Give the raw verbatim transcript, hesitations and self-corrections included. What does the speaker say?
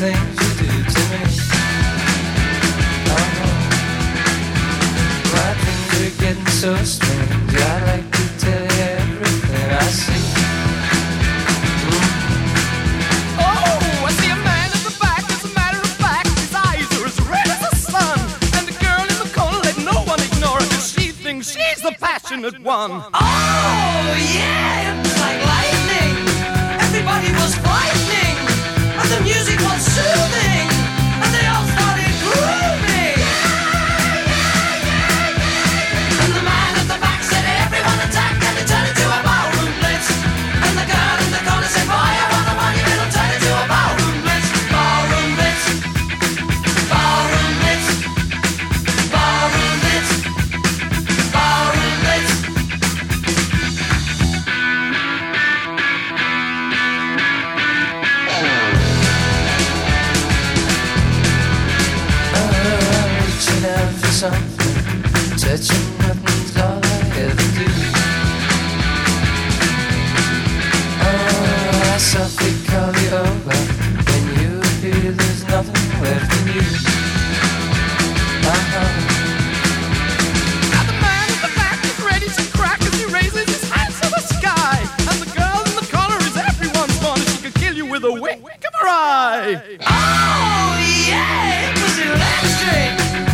things you do to me. Oh, my things are getting so strange. I like to tell you everything I see. Oh, I see a man in the back. As a matter of fact, his eyes are as red as the sun. And the girl in the corner, let no one ignore her, 'cause she thinks she's the passionate one. Oh, yeah, it was like lightning. Everybody was frightening, and the music was soothing, and they all started grooving. And the man at the back said, everyone attack, and it turned into a ballroom blitz. And the girl in the corner said, boy, I want the money, it'll turn into a ballroom blitz. Ballroom blitz. Ballroom blitz. Ballroom blitz. Ballroom blitz. Reaching out for something, touching nothing's all I ever do. Oh, I softly call you over. When you appear, there's nothing left in you. Uh-huh. Now the man in the back is ready to crack as he raises his hands to the sky. And the girl in the corner is everyone's fun. She could kill you with a wink of her eye. Oh, yeah, it was electric.